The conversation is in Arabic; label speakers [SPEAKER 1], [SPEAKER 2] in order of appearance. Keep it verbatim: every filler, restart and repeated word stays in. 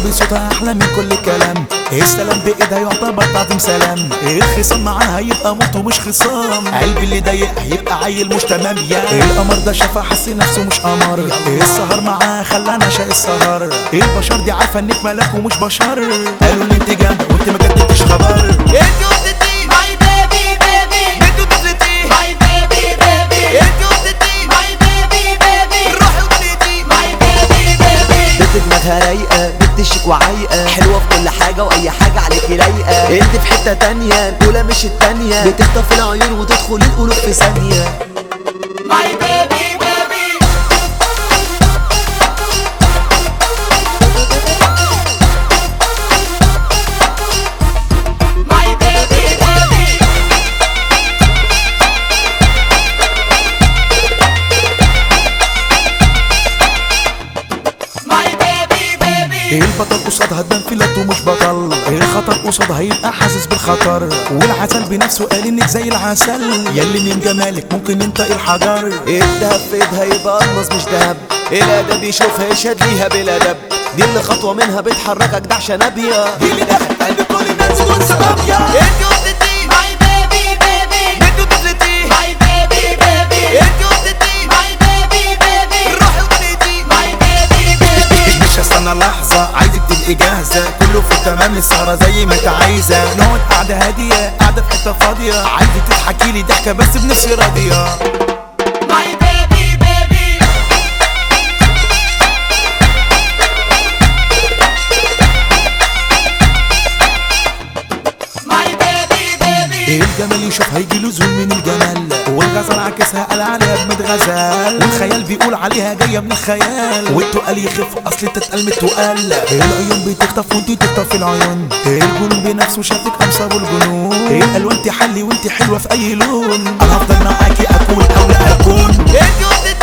[SPEAKER 1] دي صوتها احلى من كل كلام. السلام بايدها يعتبر تعظيم سلام. الخصام معاها يبقى موت ومش خصام. قلبي اللي ضايق هيبقى عيل مش تمام. يا القمر ده شافها حس نفسه مش قمر. السهر معاها خلانا شاق السهر. البشر دي عارفه انك ملاك ومش بشر. قالوا لي انت جامده وانت ما جددتش خبر.
[SPEAKER 2] انت وحدتي ماي بيبي بيبي. انت طفلتي ماي بيبي بيبي. انت وحدتي ماي بيبي بيبي. روحي وبنيتي ماي بيبي بيبي.
[SPEAKER 3] بنت دماغها رايقه، بنت شيك وعايقه، حلوه في كل حاجه واي حاجه عليكي رايقه. انت في حته تانيه الاولى مش التانيه، بتخطف العيون وتدخل القلوب في ثانيه.
[SPEAKER 2] ماي بيبي بيبي. ماي بيبي بيبي. ماي بيبي بيبي.
[SPEAKER 1] البطل قصادها تبان فلات ومش بطل. الخطر قصادها يبقى حاسس بالخطر. والعسل بنفسه قال انك زي العسل. ياللي من جمالك ممكن ينطق الحجر.
[SPEAKER 3] الدهب في ايدها يبقى الماس مش دهب. الادب يشوفها يشهد ليها بالادب. دي اللي خطوه منها بتحركك دعشه نابيه.
[SPEAKER 1] دي اللي دخل قلب كل الناس بدون سبب. يا
[SPEAKER 2] انت وحدتي ماي بيبي بيبي. انت طفلتي ماي بيبي بيبي. انت وحدتي ماي بيبي بيبي. روحي وبنيتي ماي بيبي بيبي.
[SPEAKER 1] مش هستنى لحظة عايزك تبقي جاهزة. كله في التمام السهرة زي ما انت عايزة. نقعد قعدة هادية قاعدة في حتة فاضية. عايزك تضحكي لي ضحكة بس بنفس راضية.
[SPEAKER 2] ماي بيبي بيبي. ماي بيبي بيبي.
[SPEAKER 1] الجمال يشوف هيجيله زول من الجمال. والغزل عكسها قال عليها اجمد غزال. والخيال بيقول عليها جايه من الخيال. والتقال يخف اصل تتقال من التقال. العيون بتخطف وانتي تخطف العيون. الجنون بنفسه شافك امصاب الجنون. الالوان تحلي وانتي حلوه في اي لون. انا هفضل معاكي اكون او لا اكون.
[SPEAKER 2] انت وحدتي